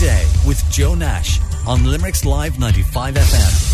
Day with Joe Nash on Limerick's Live 95 FM.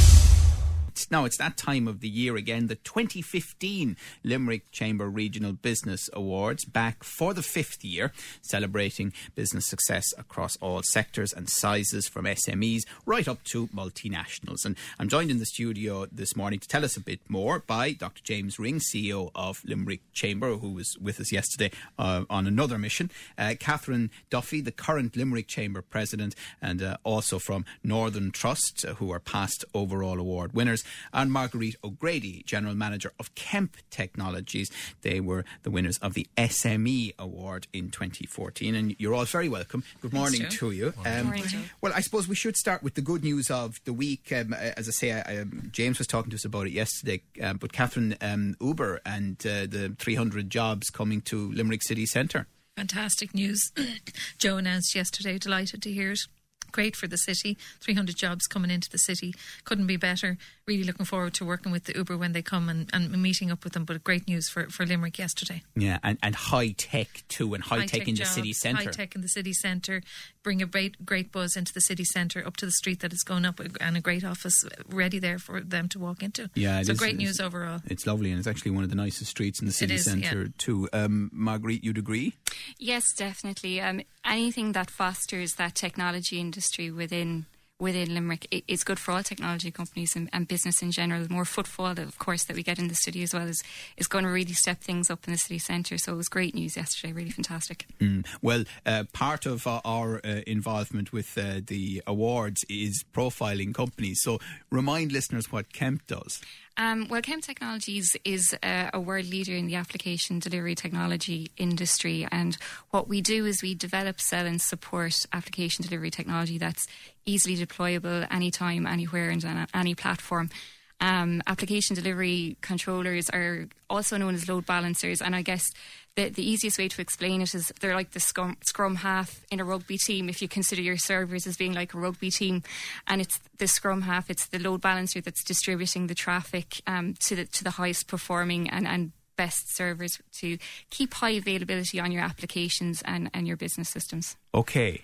Now it's that time of the year again, the 2015 Limerick Chamber Regional Business Awards, back for the 5th year, celebrating business success across all sectors and sizes, from SMEs right up to multinationals. And I'm joined in the studio this morning to tell us a bit more by Dr. James Ring, CEO of Limerick Chamber, who was with us yesterday on another mission, Catherine Duffy, the current Limerick Chamber President, and also from Northern Trust, who are past overall award winners, and Marguerite O'Grady, General Manager of Kemp Technologies. They were the winners of the SME Award in 2014. And you're all very welcome. Good morning to you. Good morning, Joe. Well, I suppose we should start with the good news of the week. As I say, James was talking to us about it yesterday, but Catherine, Uber and the 300 jobs coming to Limerick City Centre. Fantastic news. Joe announced yesterday, delighted to hear it. Great for the city, 300 jobs coming into the city. Couldn't be better. Really looking forward to working with the Uber when they come and meeting up with them. But great news for Limerick yesterday. Yeah, and high tech too, and high tech in the city centre. High tech in the city centre. Bring a great buzz into the city centre, up to the street that it's going up, and a great office ready there for them to walk into. Yeah, so great news overall. It's lovely, and it's actually one of the nicest streets in the city centre too. Marguerite, you'd agree? Yes, definitely. Anything that fosters that technology industry within Limerick is good for all technology companies and business in general. The more footfall, of course, that we get in the city as well is going to really step things up in the city centre. So it was great news yesterday, really fantastic. Well, part of our involvement with the awards is profiling companies. So remind listeners what Kemp does. Well, Kemp Technologies is a world leader in the application delivery technology industry, and what we do is we develop, sell and support application delivery technology that's easily deployable anytime, anywhere and on any platform. Application delivery controllers are also known as load balancers, and I guess the easiest way to explain it is they're like the scrum half in a rugby team, if you consider your servers as being like a rugby team, and it's the scrum half, it's the load balancer that's distributing the traffic to the highest performing and best servers to keep high availability on your applications and your business systems. Okay.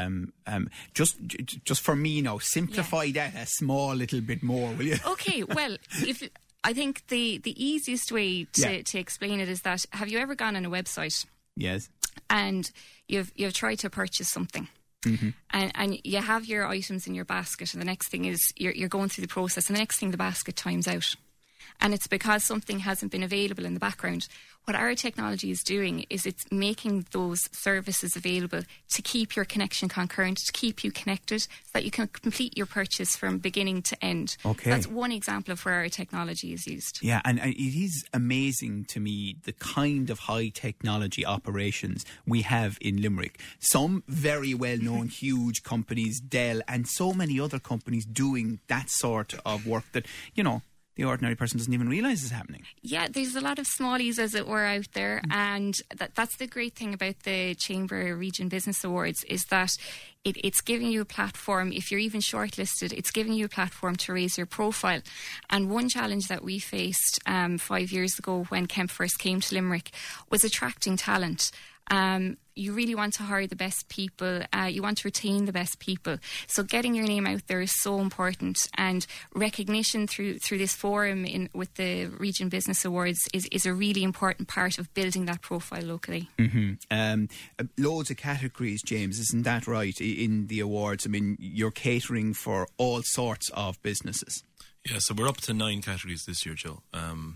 Just for me now, simplify that a small little bit more, will you? Okay, well, I think the easiest way to explain it is that, have you ever gone on a website? Yes. And you've tried to purchase something. Mm-hmm. And you have your items in your basket, and the next thing is you're going through the process, and the next thing the basket times out. And it's because something hasn't been available in the background. What our technology is doing is it's making those services available to keep your connection concurrent, to keep you connected, so that you can complete your purchase from beginning to end. Okay. That's one example of where our technology is used. Yeah, and it is amazing to me the kind of high technology operations we have in Limerick. Some very well-known huge companies, Dell, and so many other companies doing that sort of work that, the ordinary person doesn't even realise is happening. Yeah, there's a lot of smallies, as it were, out there. And that's the great thing about the Chamber Region Business Awards, is that it's giving you a platform. If you're even shortlisted, it's giving you a platform to raise your profile. And one challenge that we faced 5 years ago when Kemp first came to Limerick was attracting talent. You really want to hire the best people. You want to retain the best people. So getting your name out there is so important, and recognition through this forum with the Region Business Awards is a really important part of building that profile locally. Mm-hmm. Loads of categories, James, isn't that right, in the awards? I mean, you're catering for all sorts of businesses. Yeah, so we're up to 9 categories this year, Joe.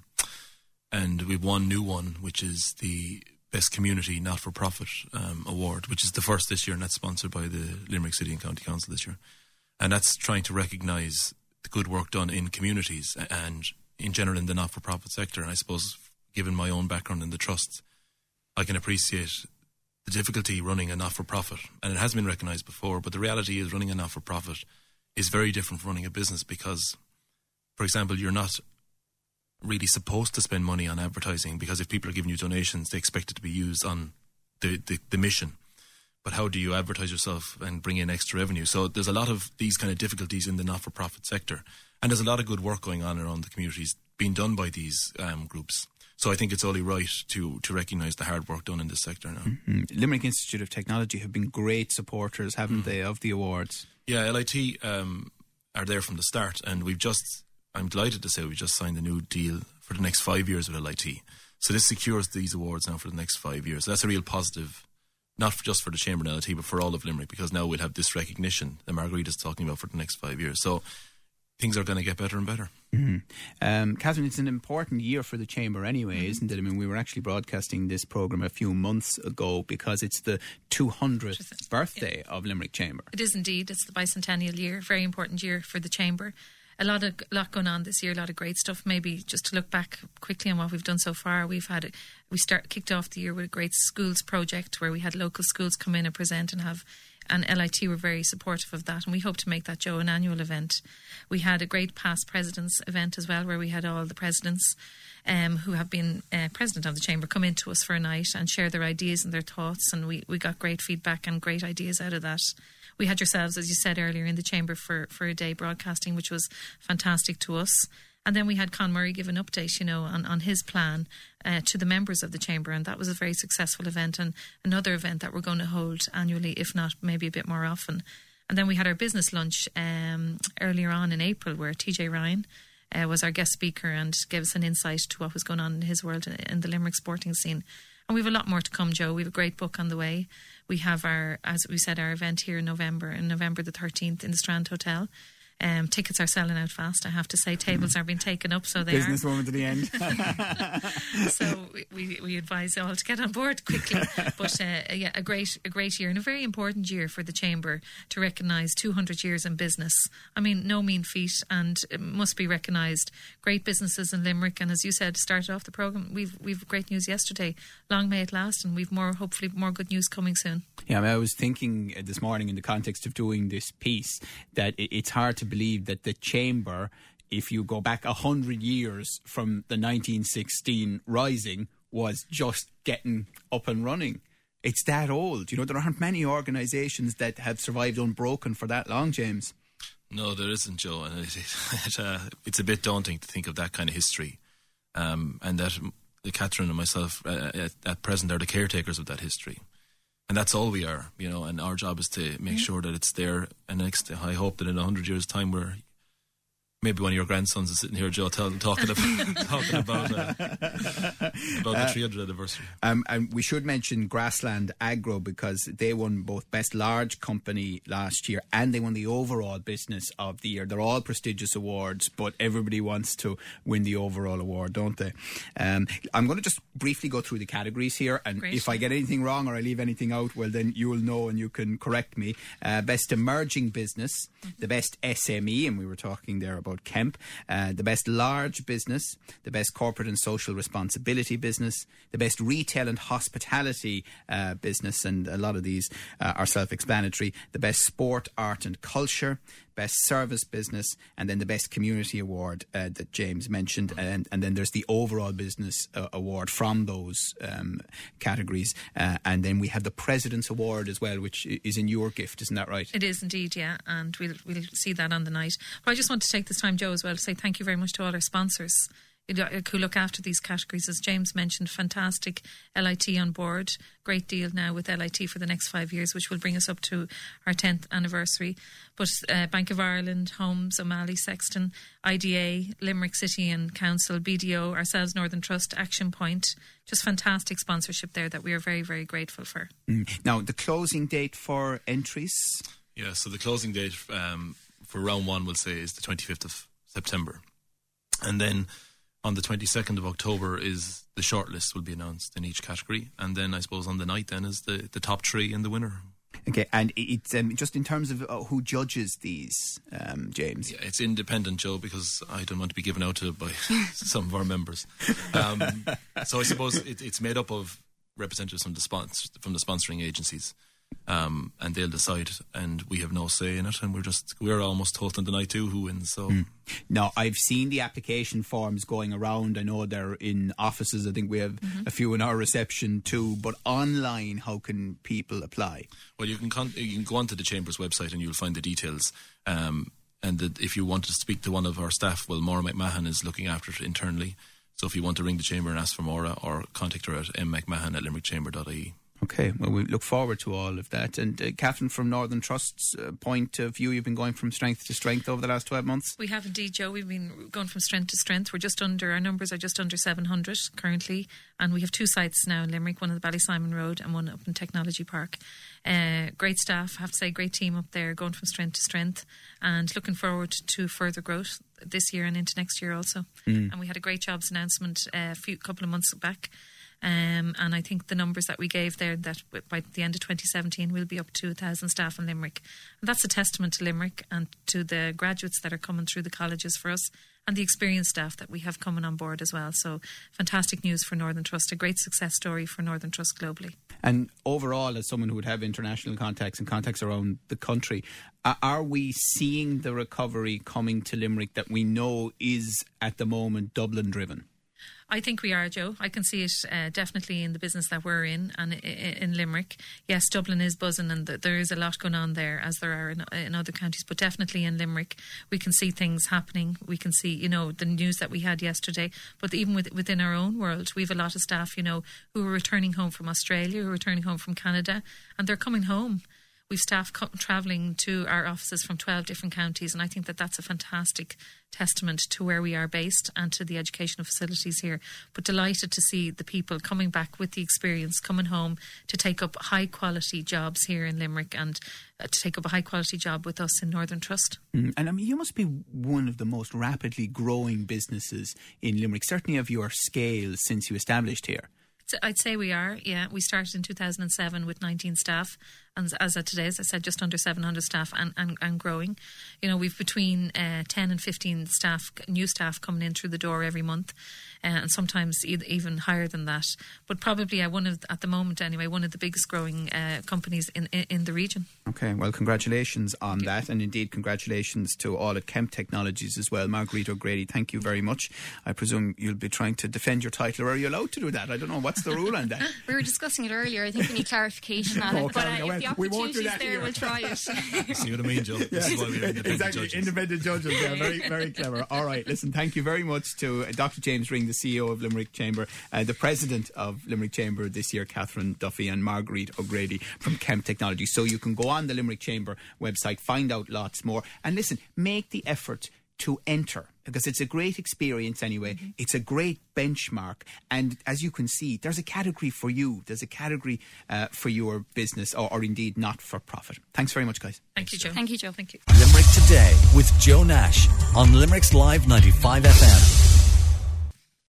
And we've one new one, which is the Best Community Not-for-Profit Award, which is the first this year, and that's sponsored by the Limerick City and County Council this year. And that's trying to recognise the good work done in communities and in general in the not-for-profit sector. And I suppose, given my own background in the trusts, I can appreciate the difficulty running a not-for-profit. And it has been recognised before, but the reality is running a not-for-profit is very different from running a business because, for example, you're not really supposed to spend money on advertising, because if people are giving you donations, they expect it to be used on the mission. But how do you advertise yourself and bring in extra revenue? So there's a lot of these kind of difficulties in the not-for-profit sector, and there's a lot of good work going on around the communities being done by these groups. So I think it's only right to recognise the hard work done in this sector now. Limerick Institute of Technology have been great supporters, haven't they, of the awards? Yeah, LIT are there from the start, and I'm delighted to say we've just signed a new deal for the next 5 years with LIT. So this secures these awards now for the next 5 years. So that's a real positive, not just for the Chamber and LIT, but for all of Limerick, because now we'll have this recognition that Margarita's talking about for the next 5 years. So things are going to get better and better. Catherine, it's an important year for the Chamber anyway, isn't it? I mean, we were actually broadcasting this programme a few months ago because it's the 200th birthday of Limerick Chamber. It is indeed. It's the bicentennial year, very important year for the Chamber. A lot going on this year, a lot of great stuff. Maybe just to look back quickly on what we've done so far, we kicked off the year with a great schools project where we had local schools come in and present and LIT were very supportive of that, and we hope to make that, Joe, an annual event. We had a great past presidents event as well, where we had all the presidents who have been president of the Chamber come into us for a night and share their ideas and their thoughts, and we got great feedback and great ideas out of that. We had yourselves, as you said earlier, in the Chamber for a day broadcasting, which was fantastic to us. And then we had Con Murray give an update, on his plan to the members of the Chamber, and that was a very successful event, and another event that we're going to hold annually, if not maybe a bit more often. And then we had our business lunch earlier on in April, where TJ Ryan was our guest speaker and gave us an insight to what was going on in his world in the Limerick sporting scene. And we have a lot more to come, Joe. We have a great book on the way. We have as we said, our event here in November the 13th in the Strand Hotel. Tickets are selling out fast, I have to say. Tables are being taken up, so they Business woman to the end. So we advise all to get on board quickly. But a great year and a very important year for the Chamber to recognise 200 years in business. I mean, no mean feat, and it must be recognised. Great businesses in Limerick, and as you said, started off the programme. We've great news yesterday. Long may it last, and we've hopefully more good news coming soon. Yeah, I was thinking this morning in the context of doing this piece that it's hard to believe that the Chamber, if you go back 100 years from the 1916 rising, was just getting up and running. It's that old. There aren't many organisations that have survived unbroken for that long, James. No, there isn't, Joe, and it's a bit daunting to think of that kind of history, and that Catherine and myself at present are the caretakers of that history. And that's all we are, and our job is to make sure that it's there. And I hope that in 100 years' time, maybe one of your grandsons is sitting here, Joe, talking about the 300th anniversary. And we should mention Grassland Agro, because they won both Best Large Company last year and they won the Overall Business of the Year. They're all prestigious awards, but everybody wants to win the overall award, don't they? I'm going to just briefly go through the categories here, and Great. if I get anything wrong or I leave anything out, well, then you will know and you can correct me. Best Emerging Business, the Best SME, and we were talking there about Kemp, the Best Large Business, the Best Corporate and Social Responsibility Business, the Best Retail and Hospitality Business, and a lot of these are self-explanatory, the Best Sport, Art and Culture, Best Service Business, and then the Best Community Award that James mentioned, and then there's the Overall Business Award from those categories, and then we have the President's Award as well, which is in your gift, isn't that right? It is indeed, yeah, and we'll see that on the night. But I just want to take this time, Joe, as well to say thank you very much to all our sponsors who look after these categories. As James mentioned, fantastic LIT on board. Great deal now with LIT for the next 5 years, which will bring us up to our 10th anniversary. But Bank of Ireland, Homes, O'Malley, Sexton, IDA, Limerick City and Council, BDO, ourselves, Northern Trust, Action Point. Just fantastic sponsorship there that we are very, very grateful for. Now, the closing date for entries? Yeah, so the closing date for round one, we'll say, is the 25th of September. And then on the 22nd of October is the shortlist will be announced in each category. And then I suppose on the night then is the top three and the winner. Okay, and it's just in terms of who judges these, James? Yeah, it's independent, Joe, because I don't want to be given out to by some of our members. So I suppose it's made up of representatives from the sponsoring agencies. And they'll decide, and we have no say in it, and we're almost told on the night too who wins. So Now, I've seen the application forms going around. I know they're in offices. I think we have a few in our reception too. But online, how can people apply? Well, you can go onto the Chamber's website and you'll find the details. And if you want to speak to one of our staff, well, Maura McMahon is looking after it internally. So if you want to ring the Chamber and ask for Maura, or contact her at mmcmahon@limerickchamber.ie. Okay, well, we look forward to all of that. And Catherine, from Northern Trust's point of view, you've been going from strength to strength over the last 12 months? We have indeed, Joe. We've been going from strength to strength. Our numbers are just under 700 currently. And we have 2 sites now in Limerick, one on the Ballysimon Road and one up in Technology Park. Great staff, I have to say, great team up there, going from strength to strength, and looking forward to further growth this year and into next year also. And we had a great jobs announcement a couple of months back. And I think the numbers that we gave there, that by the end of 2017 we'll be up to 1,000 staff in Limerick. And that's a testament to Limerick and to the graduates that are coming through the colleges for us, and the experienced staff that we have coming on board as well. So fantastic news for Northern Trust, a great success story for Northern Trust globally. And overall, as someone who would have international contacts and contacts around the country, are we seeing the recovery coming to Limerick that we know is at the moment Dublin driven? I think we are, Joe. I can see it definitely in the business that we're in, and in Limerick. Yes, Dublin is buzzing, and there is a lot going on there, as there are in other counties. But definitely in Limerick, we can see things happening. We can see, the news that we had yesterday. But even within our own world, we have a lot of staff, who are returning home from Australia, who are returning home from Canada, and they're coming home. We've staff travelling to our offices from 12 different counties, and I think that that's a fantastic testament to where we are based and to the educational facilities here. But delighted to see the people coming back with the experience, coming home to take up high quality jobs here in Limerick, and to take up a high quality job with us in Northern Trust. And I mean, you must be one of the most rapidly growing businesses in Limerick, certainly of your scale since you established here. I'd say we are, yeah. We started in 2007 with 19 staff, and as of today, as I said, just under 700 staff and growing. We've between 10 and 15 new staff coming in through the door every month, and sometimes even higher than that. But probably at the moment anyway, one of the biggest growing companies in the region. Okay, well, congratulations on that, and indeed congratulations to all at Kemp Technologies as well. Marguerite O'Grady, thank you very much. I presume you'll be trying to defend your title, or are you allowed to do that? I don't know. What's the rule on that? We were discussing it earlier. I think we need clarification on it. But if the opportunity's there, we'll try it. See what I mean, Joe? This is why we have independent judges. Independent judges, yeah, very, very clever. All right, listen, thank you very much to Dr. James Ring, the CEO of Limerick Chamber, the President of Limerick Chamber this year, Catherine Duffy, and Marguerite O'Grady from Kemp Technology. So you can go on the Limerick Chamber website, find out lots more, and listen, make the effort to enter, because it's a great experience anyway. It's a great benchmark, and as you can see, there's a category for you. There's a category for your business, or indeed not for profit. Thanks very much, guys. Thank you, Joe. Thank you, Joe. Thank you. Limerick Today with Joe Nash on Limerick's Live 95 FM.